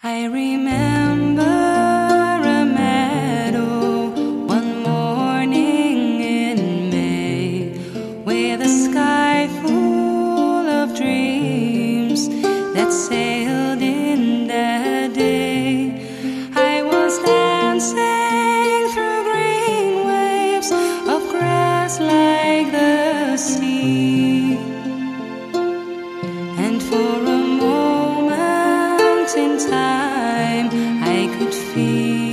I remember a meadow one morning in May, with a sky full of dreams that sailed in that day. I was dancing through green waves of grass like the sea, and for a moment in time I could feel